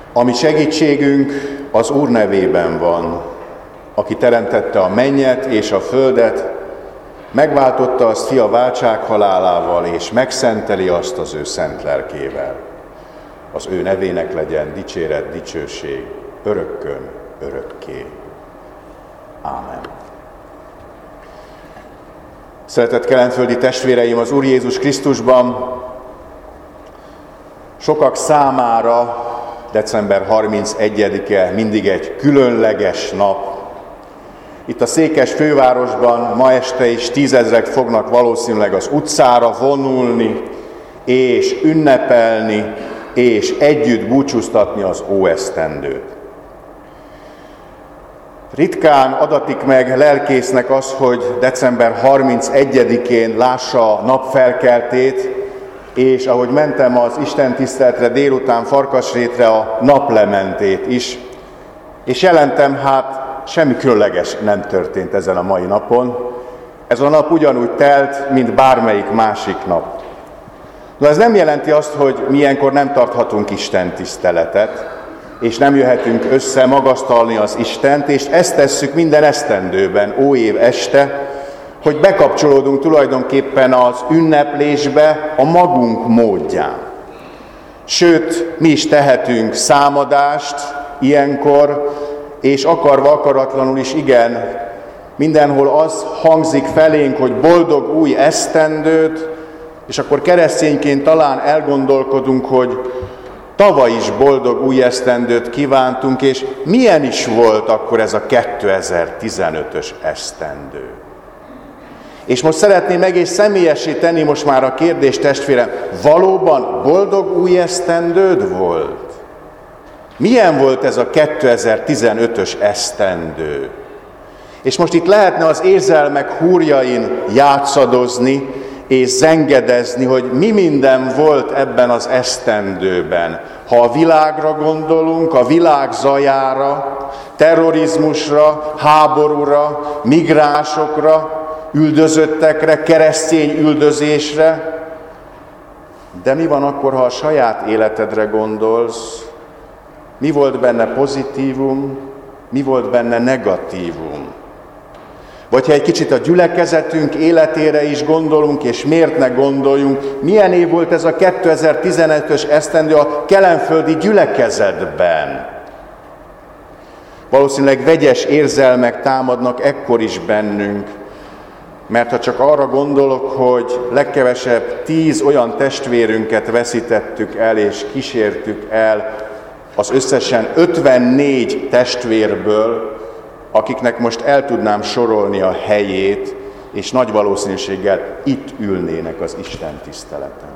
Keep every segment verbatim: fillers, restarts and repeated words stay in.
A mi segítségünk az Úr nevében van, aki teremtette a mennyet és a földet, megváltotta azt fia váltsághalálával, és megszenteli azt az ő szent lelkével. Az ő nevének legyen dicséret, dicsőség, örökkön, örökké. Ámen. Szeretett kelenföldi testvéreim, az Úr Jézus Krisztusban sokak számára december harmincegyedike mindig egy különleges nap. Itt a székes fővárosban ma este is tízezrek fognak valószínűleg az utcára vonulni, és ünnepelni, és együtt búcsúztatni az óesztendőt. Ritkán adatik meg lelkésznek az, hogy december harmincegyedikén lássa a napfelkeltét, és ahogy mentem az istentiszteletre délután Farkasrétre, a naplementét is, és jelentem, hát semmi különleges nem történt ezen a mai napon. Ez a nap ugyanúgy telt, mint bármelyik másik nap. De ez nem jelenti azt, hogy mi ilyenkor nem tarthatunk istentiszteletet, és nem jöhetünk össze magasztalni az Istent, és ezt tesszük minden esztendőben, óév este, hogy bekapcsolódunk tulajdonképpen az ünneplésbe a magunk módján. Sőt, mi is tehetünk számadást ilyenkor, és akarva akaratlanul is igen, mindenhol az hangzik felénk, hogy boldog új esztendőt, és akkor keresztényként talán elgondolkodunk, hogy tavaly is boldog új esztendőt kívántunk, és milyen is volt akkor ez a kétezer-tizenötös esztendő. És most szeretném egész személyessé tenni most már a kérdést, testvérem, valóban boldog új esztendőd volt? Milyen volt ez a kétezer-tizenötös esztendő? És most itt lehetne az érzelmek húrjain játszadozni és zengedezni, hogy mi minden volt ebben az esztendőben. Ha a világra gondolunk, a világ zajára, terrorizmusra, háborúra, migránsokra, üldözöttekre, keresztény üldözésre, de mi van akkor, ha a saját életedre gondolsz? Mi volt benne pozitívum, mi volt benne negatívum? Vagy ha egy kicsit a gyülekezetünk életére is gondolunk, és miért ne gondoljunk, milyen év volt ez a kétezer-tizenötös esztendő a kelenföldi gyülekezetben? Valószínűleg vegyes érzelmek támadnak ekkor is bennünk, mert ha csak arra gondolok, hogy legkevesebb tíz olyan testvérünket veszítettük el, és kísértük el az összesen ötvennégy testvérből, akiknek most el tudnám sorolni a helyét, és nagy valószínűséggel itt ülnének az Isten tiszteleten.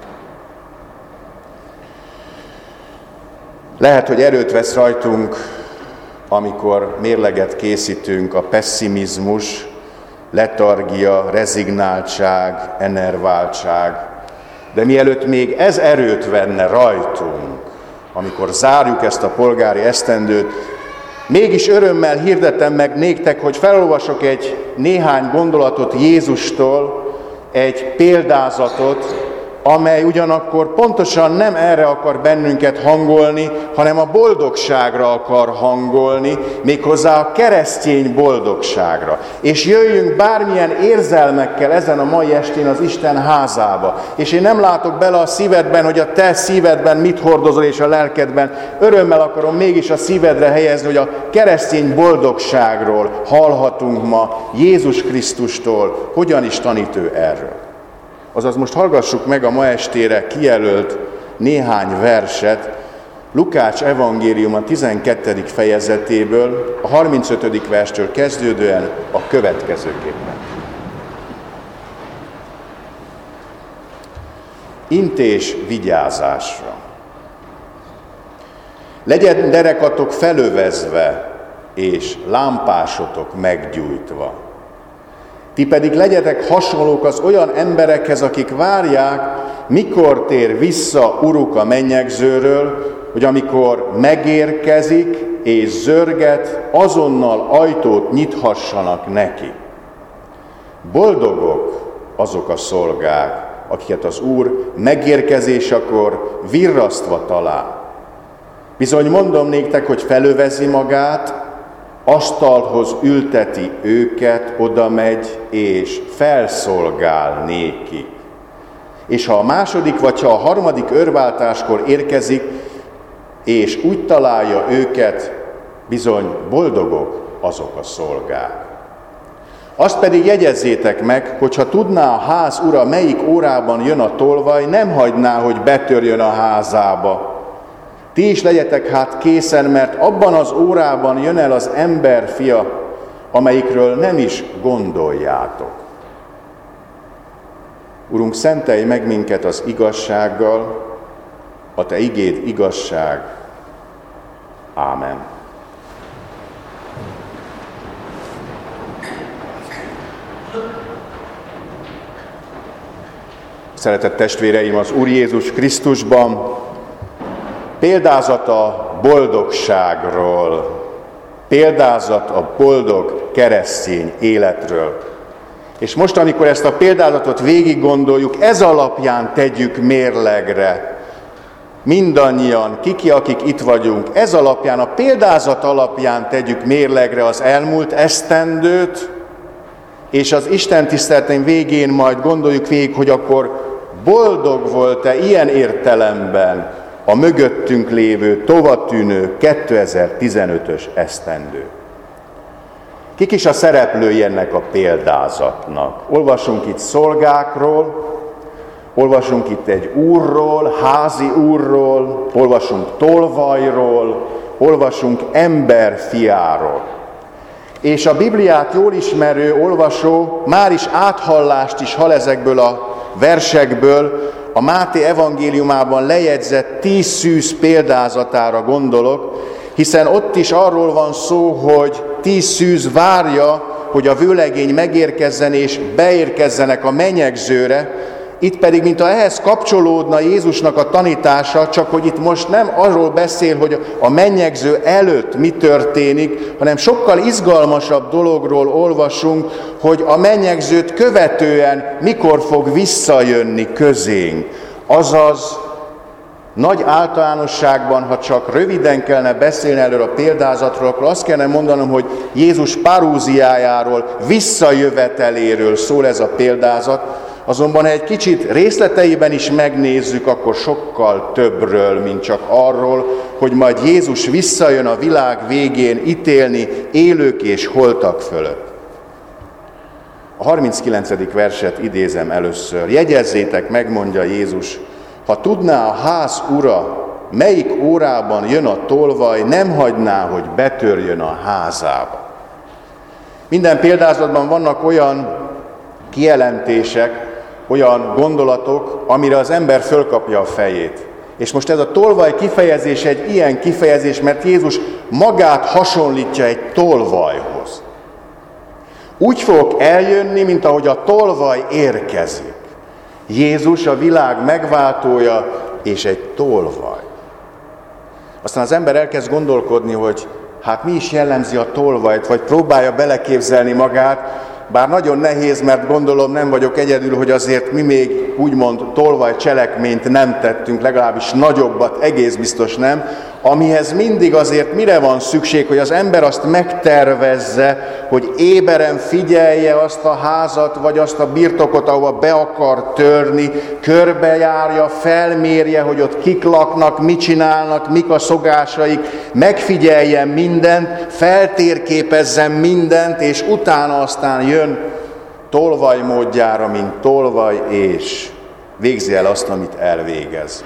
Lehet, hogy erőt vesz rajtunk, amikor mérleget készítünk, a pesszimizmus, letargia, rezignáltság, enerváltság, de mielőtt még ez erőt venne rajtunk, amikor zárjuk ezt a polgári esztendőt, mégis örömmel hirdetem meg néktek, hogy felolvasok egy néhány gondolatot Jézustól, egy példázatot, amely ugyanakkor pontosan nem erre akar bennünket hangolni, hanem a boldogságra akar hangolni, méghozzá a keresztény boldogságra. És jöjjünk bármilyen érzelmekkel ezen a mai estén az Isten házába. És én nem látok bele a szívedben, hogy a te szívedben mit hordozol, és a lelkedben. Örömmel akarom mégis a szívedre helyezni, hogy a keresztény boldogságról hallhatunk ma Jézus Krisztustól. Hogyan is tanít ő erről? Azaz most hallgassuk meg a ma estére kijelölt néhány verset Lukács evangéliuma tizenkettedik fejezetéből, a harmincötödik verstől kezdődően a következőképpen. Intés vigyázásra. Legyen derekatok felövezve, és lámpásotok meggyújtva. Ti pedig legyetek hasonlók az olyan emberekhez, akik várják, mikor tér vissza Uruk a mennyegzőről, hogy amikor megérkezik és zörget, azonnal ajtót nyithassanak neki. Boldogok azok a szolgák, akiket az Úr megérkezésekor virrasztva talál. Bizony mondom néktek, hogy felövezi magát, asztalhoz ülteti őket, oda megy és felszolgál nékik. És ha a második vagy ha a harmadik őrváltáskor érkezik, és úgy találja őket, bizony boldogok azok a szolgák. Azt pedig jegyezzétek meg, hogyha tudná a ház ura, melyik órában jön a tolvaj, nem hagyná, hogy betörjön a házába. Ti is legyetek hát készen, mert abban az órában jön el az emberfia, amelyikről nem is gondoljátok. Urunk, szentelj meg minket az igazsággal, a Te igéd igazság. Ámen. Szeretett testvéreim, az Úr Jézus Krisztusban példázat a boldogságról, példázat a boldog keresztény életről. És most, amikor ezt a példázatot végig gondoljuk, ez alapján tegyük mérlegre. Mindannyian, kiki, akik itt vagyunk, ez alapján, a példázat alapján tegyük mérlegre az elmúlt esztendőt, és az Isten tiszteletem végén majd gondoljuk végig, hogy akkor boldog volt-e ilyen értelemben a mögöttünk lévő, tovatűnő kétezer-tizenötös esztendő. Kik is a szereplői ennek a példázatnak? Olvasunk itt szolgákról, olvasunk itt egy úrról, házi úrról, olvasunk tolvajról, olvasunk emberfiáról. És a Bibliát jól ismerő olvasó már is áthallást is hall ezekből a versekből, a Máté evangéliumában lejegyzett tíz szűz példázatára gondolok, hiszen ott is arról van szó, hogy tíz szűz várja, hogy a vőlegény megérkezzen és beérkezzenek a menyegzőre, itt pedig, mint a ehhez kapcsolódna Jézusnak a tanítása, csak hogy itt most nem arról beszél, hogy a mennyegző előtt mi történik, hanem sokkal izgalmasabb dologról olvasunk, hogy a mennyegzőt követően mikor fog visszajönni közénk. Azaz, nagy általánosságban, ha csak röviden kellene beszélni erről a példázatról, akkor azt kellene mondanom, hogy Jézus parúziájáról, visszajöveteléről szól ez a példázat. Azonban, ha egy kicsit részleteiben is megnézzük, akkor sokkal többről, mint csak arról, hogy majd Jézus visszajön a világ végén ítélni élők és holtak fölött. A harminckilencedik verset idézem először. Jegyezzétek meg, mondja Jézus, ha tudná a ház ura, melyik órában jön a tolvaj, nem hagyná, hogy betörjön a házába. Minden példázatban vannak olyan kijelentések, olyan gondolatok, amire az ember fölkapja a fejét. És most ez a tolvaj kifejezés egy ilyen kifejezés, mert Jézus magát hasonlítja egy tolvajhoz. Úgy fog eljönni, mint ahogy a tolvaj érkezik. Jézus a világ megváltója és egy tolvaj. Aztán az ember elkezd gondolkodni, hogy hát mi is jellemzi a tolvajt, vagy próbálja beleképzelni magát, bár nagyon nehéz, mert gondolom nem vagyok egyedül, hogy azért mi még úgymond tolvaj cselekményt nem tettünk, legalábbis nagyobbat, egész biztos nem, amihez mindig azért mire van szükség, hogy az ember azt megtervezze, hogy éberen figyelje azt a házat, vagy azt a birtokot, ahova be akar törni, körbejárja, felmérje, hogy ott kik laknak, mit csinálnak, mik a szokásaik, megfigyeljen mindent, feltérképezzen mindent, és utána aztán jön tolvaj módjára, mint tolvaj, és végzi el azt, amit elvégez.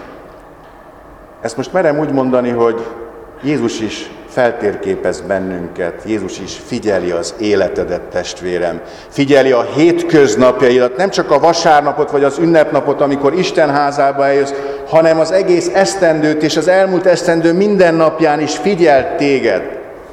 Ezt most merem úgy mondani, hogy Jézus is feltérképez bennünket, Jézus is figyeli az életedet, testvérem. Figyeli a hétköznapjaidat, nem csak a vasárnapot vagy az ünnepnapot, amikor Isten házába eljössz, hanem az egész esztendőt és az elmúlt esztendő minden napján is figyelt téged.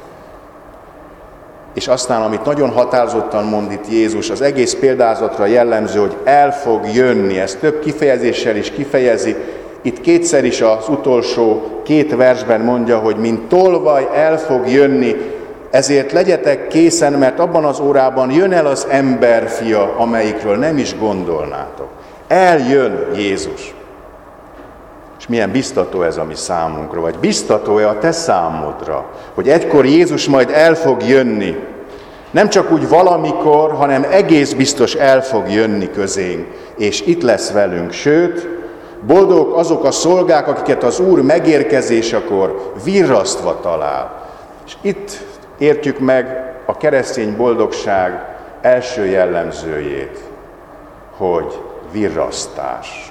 És aztán, amit nagyon határozottan mond itt Jézus, az egész példázatra jellemző, hogy el fog jönni, ezt több kifejezéssel is kifejezi. Itt kétszer is az utolsó két versben mondja, hogy mint tolvaj el fog jönni, ezért legyetek készen, mert abban az órában jön el az emberfia, amelyikről nem is gondolnátok. Eljön Jézus. És És milyen biztató ez a mi számunkra, vagy biztató-e a te számodra, hogy egykor Jézus majd el fog jönni. Nem csak úgy valamikor, hanem egész biztos el fog jönni közénk, és itt lesz velünk. Sőt, boldogok azok a szolgák, akiket az Úr megérkezésekor virrasztva talál. És itt értjük meg a keresztény boldogság első jellemzőjét, hogy virrasztás.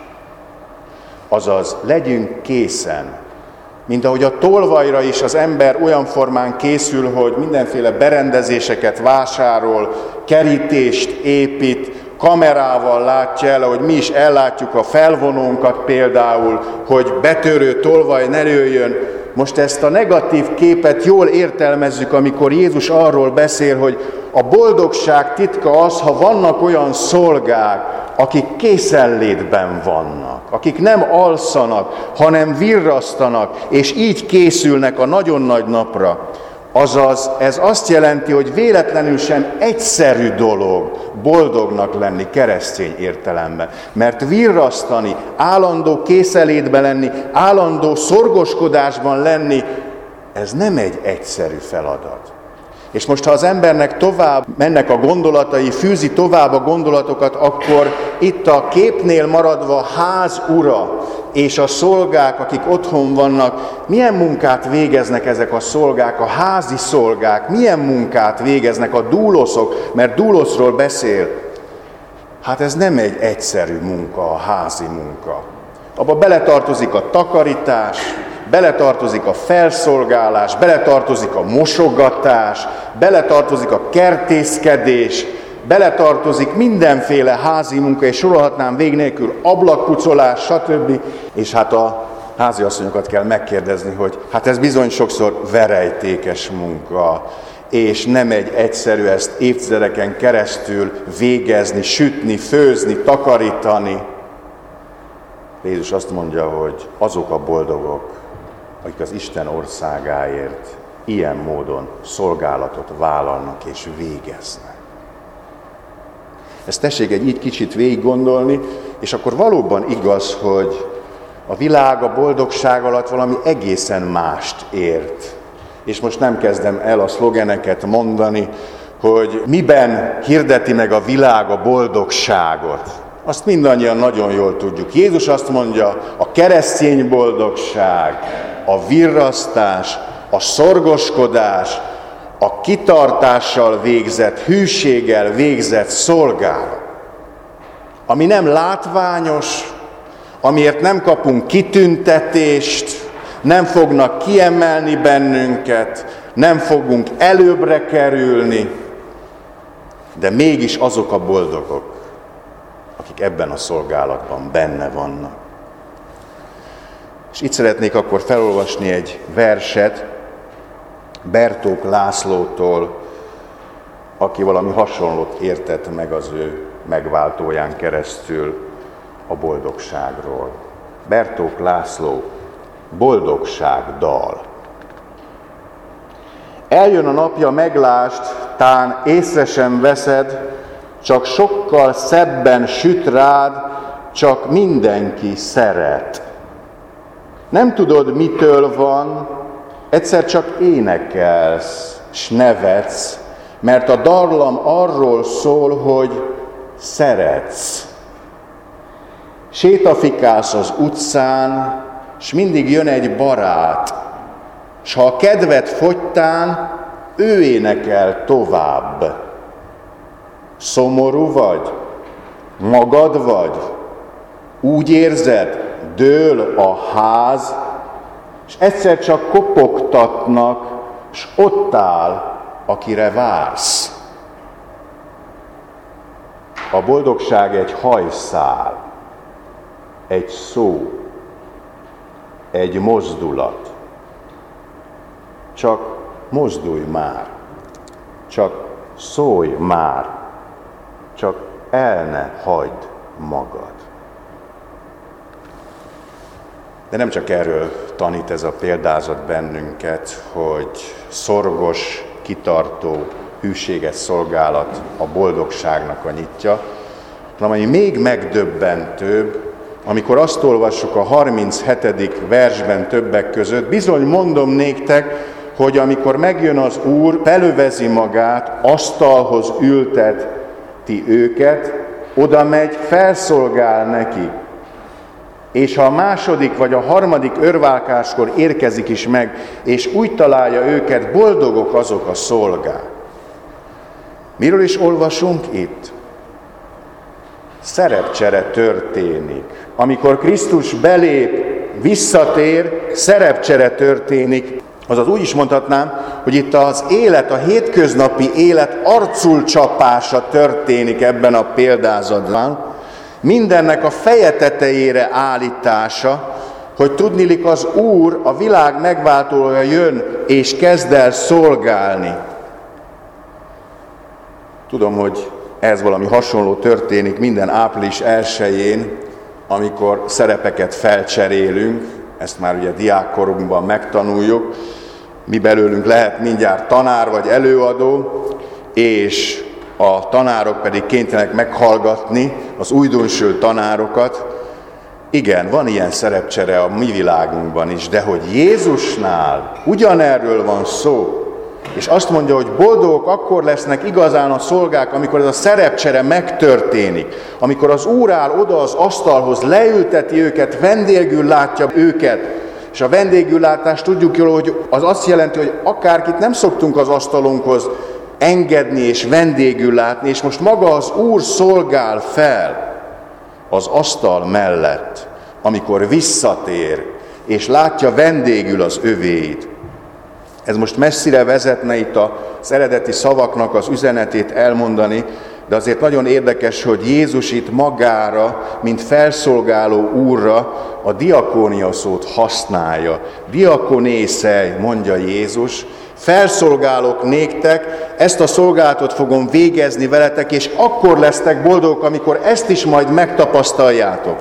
Azaz, legyünk készen. Mint ahogy a tolvajra is az ember olyan formán készül, hogy mindenféle berendezéseket vásárol, kerítést épít, kamerával látja el, hogy mi is ellátjuk a felvonónkat például, hogy betörő tolvaj ne lőjön. Most ezt a negatív képet jól értelmezzük, amikor Jézus arról beszél, hogy a boldogság titka az, ha vannak olyan szolgák, akik készenlétben vannak, akik nem alszanak, hanem virrasztanak, és így készülnek a nagyon nagy napra. Azaz, ez azt jelenti, hogy véletlenül sem egyszerű dolog boldognak lenni keresztény értelemben. Mert virrasztani, állandó készenlétben lenni, állandó szorgoskodásban lenni, ez nem egy egyszerű feladat. És most, ha az embernek tovább mennek a gondolatai, fűzi tovább a gondolatokat, akkor itt a képnél maradva ház ura és a szolgák, akik otthon vannak, milyen munkát végeznek ezek a szolgák, a házi szolgák, milyen munkát végeznek a dúloszok, mert dúloszról beszél. Hát ez nem egy egyszerű munka, a házi munka. Abba beletartozik a takarítás, beletartozik a felszolgálás, beletartozik a mosogatás, beletartozik a kertészkedés, beletartozik mindenféle házi munka, és sorolhatnám vég nélkül ablakpucolás, stb. És hát a háziasszonyokat kell megkérdezni, hogy hát ez bizony sokszor verejtékes munka, és nem egy egyszerű ezt évtizedeken keresztül végezni, sütni, főzni, takarítani. Jézus azt mondja, hogy azok a boldogok, akik az Isten országáért ilyen módon szolgálatot vállalnak és végeznek. Ezt tessék egy így kicsit végig gondolni, és akkor valóban igaz, hogy a világ a boldogság alatt valami egészen mást ért. És most nem kezdem el a szlogeneket mondani, hogy miben hirdeti meg a világ a boldogságot. Azt mindannyian nagyon jól tudjuk. Jézus azt mondja, a keresztény boldogság, a virrasztás, a szorgoskodás, a kitartással végzett, hűséggel végzett szolgálat. Ami nem látványos, amiért nem kapunk kitüntetést, nem fognak kiemelni bennünket, nem fogunk előbbre kerülni, de mégis azok a boldogok, akik ebben a szolgálatban benne vannak. És itt szeretnék akkor felolvasni egy verset Bertók Lászlótól, aki valami hasonlót értett meg az ő megváltóján keresztül a boldogságról. Bertók László, boldogságdal. Eljön a napja, meglást, tán észre sem veszed, csak sokkal szebben süt rád, csak mindenki szeret. Nem tudod, mitől van, egyszer csak énekelsz, s nevetsz, mert a dallam arról szól, hogy szeretsz. Sétafikálsz az utcán, s mindig jön egy barát, s ha a kedved fogytán, ő énekel tovább. Szomorú vagy? Magad vagy? Úgy érzed, dől a ház, és egyszer csak kopogtatnak, s ott áll, akire vársz. A boldogság egy hajszál, egy szó, egy mozdulat. Csak mozdulj már, csak szólj már, csak el ne hagyd magad. De nem csak erről tanít ez a példázat bennünket, hogy szorgos, kitartó, hűséges szolgálat a boldogságnak a nyitja, hanem ami még megdöbbentőbb, amikor azt olvassuk a harminchetedik versben többek között, bizony mondom néktek, hogy amikor megjön az Úr, felövezi magát, asztalhoz ülteti őket, oda megy, felszolgál neki. És ha a második vagy a harmadik örválkáskor érkezik is meg, és úgy találja őket, boldogok azok a szolgák. Miről is olvasunk itt? Szerepcsere történik. Amikor Krisztus belép, visszatér, szerepcsere történik. Azaz úgy is mondhatnám, hogy itt az élet, a hétköznapi élet arcul csapása történik ebben a példázatban. Mindennek a feje tetejére állítása, hogy tudniillik az Úr, a világ megváltója jön, és kezd el szolgálni. Tudom, hogy ez valami hasonló történik minden április elsején, amikor szerepeket felcserélünk, ezt már ugye diákkorunkban megtanuljuk, mi belőlünk lehet mindjárt tanár vagy előadó, és a tanárok pedig kénytelenek meghallgatni az újdonsült tanárokat. Igen, van ilyen szerepcsere a mi világunkban is, de hogy Jézusnál ugyanerről van szó, és azt mondja, hogy boldogok akkor lesznek igazán a szolgák, amikor ez a szerepcsere megtörténik, amikor az Úr áll oda az asztalhoz, leülteti őket, vendégül látja őket, és a vendégüllátás tudjuk jól, hogy az azt jelenti, hogy akárkit nem szoktunk az asztalunkhoz engedni és vendégül látni, és most maga az Úr szolgál fel az asztal mellett, amikor visszatér, és látja vendégül az övéit. Ez most messzire vezetne itt az eredeti szavaknak az üzenetét elmondani, de azért nagyon érdekes, hogy Jézus itt magára, mint felszolgáló úrra a diakónia szót használja. Diakonészej, mondja Jézus, felszolgálok néktek, ezt a szolgálatot fogom végezni veletek, és akkor lesztek boldogok, amikor ezt is majd megtapasztaljátok.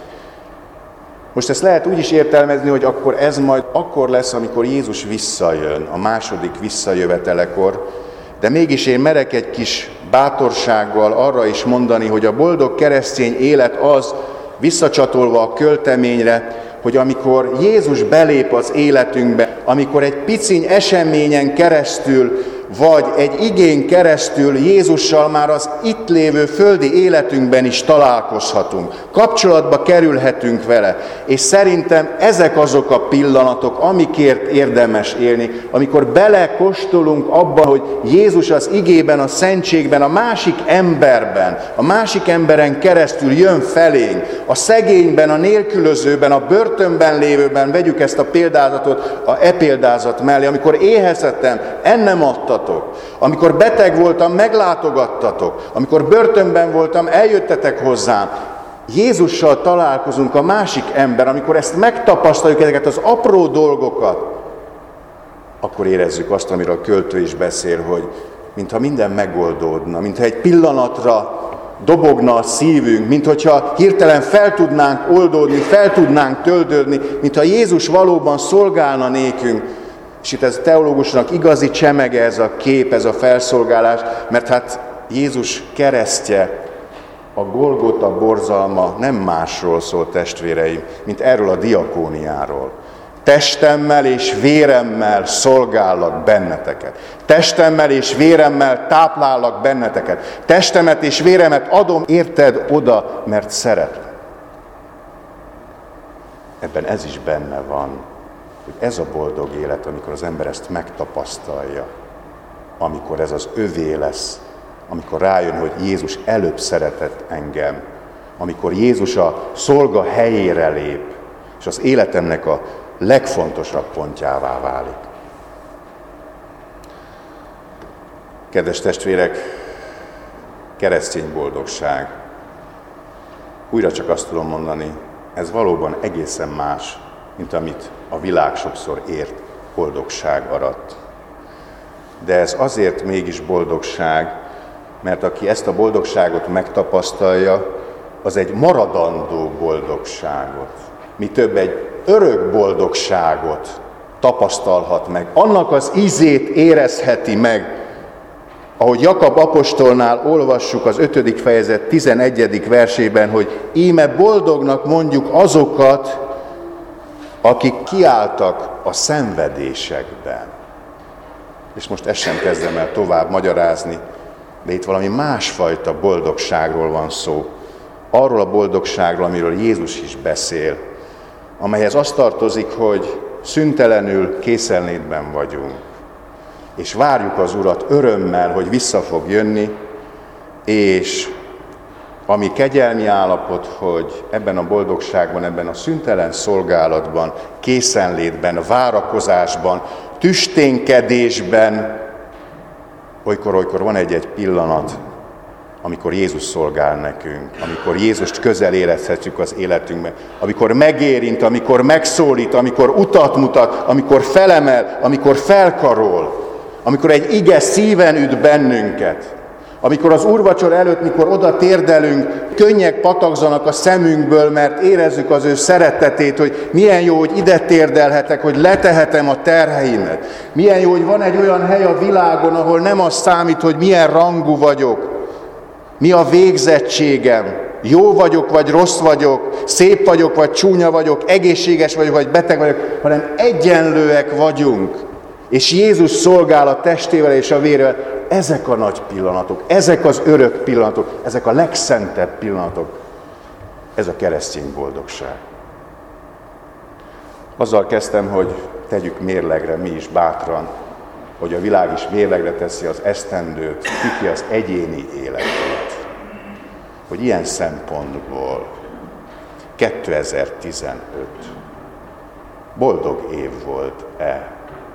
Most ezt lehet úgy is értelmezni, hogy akkor ez majd akkor lesz, amikor Jézus visszajön, a második visszajövetelekor, de mégis én merek egy kis bátorsággal arra is mondani, hogy a boldog keresztény élet az, visszacsatolva a költeményre, hogy amikor Jézus belép az életünkbe, amikor egy piciny eseményen keresztül, vagy egy igén keresztül Jézussal már az itt lévő földi életünkben is találkozhatunk. Kapcsolatba kerülhetünk vele. És szerintem ezek azok a pillanatok, amikért érdemes élni, amikor belekóstolunk abba, hogy Jézus az igében, a szentségben, a másik emberben, a másik emberen keresztül jön felénk, a szegényben, a nélkülözőben, a börtönben lévőben, vegyük ezt a példázatot a e példázat mellé, amikor éheztem, ennem adtatok, amikor beteg voltam, meglátogattatok, amikor börtönben voltam, eljöttetek hozzám. Jézussal találkozunk, a másik ember, amikor ezt megtapasztaljuk, ezeket az apró dolgokat, akkor érezzük azt, amiről a költő is beszél, hogy mintha minden megoldódna, mintha egy pillanatra dobogna a szívünk, mint hogyha hirtelen fel tudnánk oldódni, fel tudnánk töltődni, mintha Jézus valóban szolgálna nékünk. És itt ez a teológusnak igazi csemege ez a kép, ez a felszolgálás, mert hát Jézus keresztje, a Golgota borzalma nem másról szól, testvéreim, mint erről a diakóniáról. Testemmel és véremmel szolgállak benneteket. Testemmel és véremmel táplállak benneteket. Testemet és véremet adom érted oda, mert szeretlek. Ebben ez is benne van, hogy ez a boldog élet, amikor az ember ezt megtapasztalja, amikor ez az övé lesz, amikor rájön, hogy Jézus előbb szeretett engem, amikor Jézus a szolga helyére lép, és az életemnek a legfontosabb pontjává válik. Kedves testvérek, keresztény boldogság. Újra csak azt tudom mondani, ez valóban egészen más, mint amit a világ sokszor ért boldogság arat. De ez azért mégis boldogság, mert aki ezt a boldogságot megtapasztalja, az egy maradandó boldogságot. Mi több, egy örök boldogságot tapasztalhat meg. Annak az ízét érezheti meg, Ahogy Jakab apostolnál olvassuk az ötödik fejezet tizenegyedik versében, hogy íme boldognak mondjuk azokat, akik kiálltak a szenvedésekben. És most ezt sem kezdem el tovább magyarázni, de itt valami másfajta boldogságról van szó. Arról a boldogságról, amiről Jézus is beszél, amelyhez az tartozik, hogy szüntelenül készenlétben vagyunk, és várjuk az Urat örömmel, hogy vissza fog jönni, és ami kegyelmi állapot, hogy ebben a boldogságban, ebben a szüntelen szolgálatban, készenlétben, várakozásban, tüsténkedésben, olykor-olykor van egy-egy pillanat, amikor Jézus szolgál nekünk, amikor Jézust közel érezhetjük az életünkben, amikor megérint, amikor megszólít, amikor utat mutat, amikor felemel, amikor felkarol, amikor egy ige szíven üt bennünket, amikor az úrvacsora előtt, mikor oda térdelünk, könnyek patakzanak a szemünkből, mert érezzük az ő szeretetét, hogy milyen jó, hogy ide térdelhetek, hogy letehetem a terheimet. Milyen jó, hogy van egy olyan hely a világon, ahol nem az számít, hogy milyen rangú vagyok, mi a végzettségem, jó vagyok, vagy rossz vagyok, szép vagyok, vagy csúnya vagyok, egészséges vagyok, vagy beteg vagyok, hanem egyenlőek vagyunk. És Jézus szolgál a testével és a vérével. Ezek a nagy pillanatok, ezek az örök pillanatok, ezek a legszentebb pillanatok. Ez a keresztény boldogság. Azzal kezdtem, hogy tegyük mérlegre mi is bátran, hogy a világ is mérlegre teszi az esztendőt, ki az egyéni életét. Hogy ilyen szempontból kétezer-tizenöt boldog év volt-e?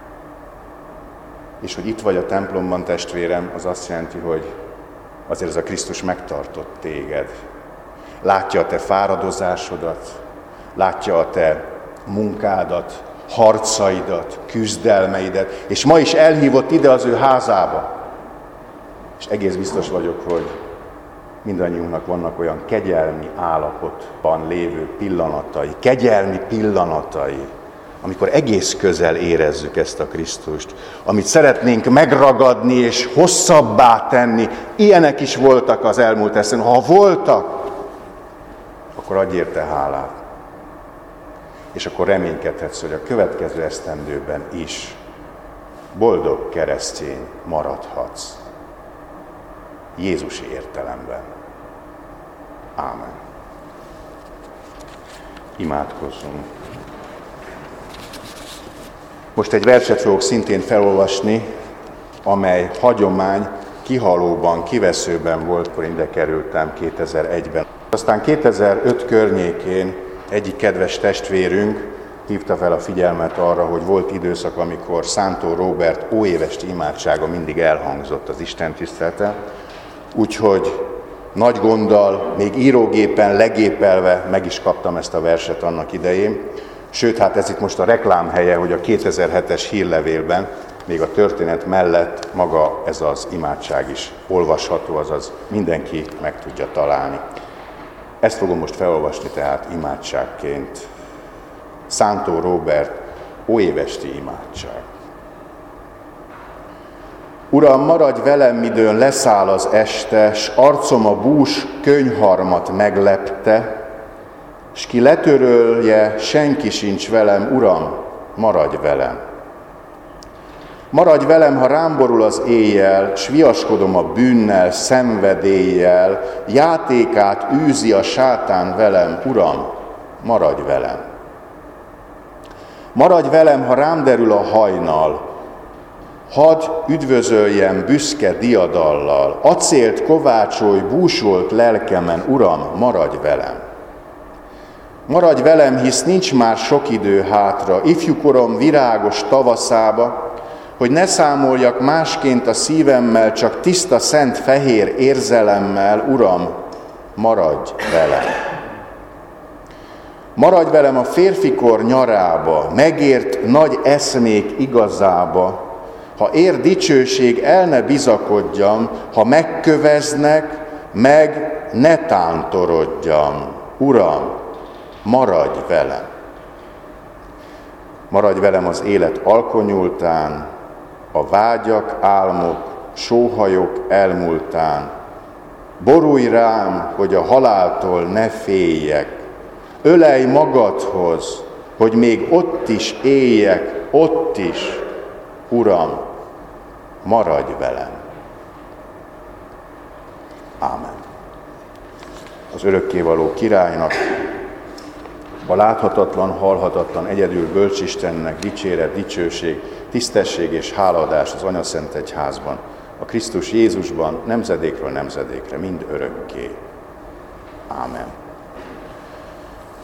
És hogy itt vagy a templomban, testvérem, az azt jelenti, hogy azért ez a Krisztus megtartott téged. Látja a te fáradozásodat, látja a te munkádat, harcaidat, küzdelmeidet, és ma is elhívott ide az ő házába. És egész biztos vagyok, hogy mindannyiunknak vannak olyan kegyelmi állapotban lévő pillanatai, kegyelmi pillanatai, amikor egész közel érezzük ezt a Krisztust, amit szeretnénk megragadni és hosszabbá tenni. Ilyenek is voltak az elmúlt esztendőn. Ha voltak, akkor adj érte hálát. És akkor reménykedhetsz, hogy a következő esztendőben is boldog keresztény maradhatsz. Jézusi értelemben. Ámen. Imádkozzunk. Most egy verset fogok szintén felolvasni, amely hagyomány kihalóban, kiveszőben volt, akkor ide kerültem kétezer-egyben. Aztán kétezer-öt környékén egyik kedves testvérünk hívta fel a figyelmet arra, hogy volt időszak, amikor Szántó Róbert óévesti imádsága mindig elhangzott az istentiszteleten, úgyhogy nagy gonddal, még írógépen legépelve meg is kaptam ezt a verset annak idején. Sőt, hát ez itt most a reklámhelye, hogy a kétezer-hetes hírlevélben, még a történet mellett maga ez az imádság is olvasható, azaz mindenki meg tudja találni. Ezt fogom most felolvasni tehát imádságként. Szántó Róbert, óévesti imádság. Uram, maradj velem, midőn leszáll az este, s arcom a bús könyharmat meglepte, s ki letörölje, senki sincs velem, Uram, maradj velem. Maradj velem, ha rám borul az éjjel, s viaskodom a bűnnel, szenvedéllyel, játékát űzi a sátán velem, Uram, maradj velem. Maradj velem, ha rám derül a hajnal, hadd üdvözöljem büszke diadallal, acélt kovácsolj búsolt lelkemen, Uram, maradj velem. Maradj velem, hisz nincs már sok idő hátra, ifjúkorom virágos tavaszába, hogy ne számoljak másként a szívemmel, csak tiszta, szent, fehér érzelemmel, Uram, maradj velem. Maradj velem a férfikor nyarába, megért nagy eszmék igazába, ha ér dicsőség, el ne bizakodjam, ha megköveznek, meg ne tántorodjam. Uram, maradj velem. Maradj velem az élet alkonyultán, a vágyak, álmok, sóhajok elmúltán. Borulj rám, hogy a haláltól ne féljek. Ölelj magadhoz, hogy még ott is éljek, ott is, Uram, maradj velem. Ámen. Az örökkévaló királynak, a láthatatlan, hallhatatlan, egyedül bölcsistennek dicséret, dicsőség, tisztesség és hálaadás az Anyaszent Egyházban, a Krisztus Jézusban, nemzedékről nemzedékre, mind örökké. Ámen.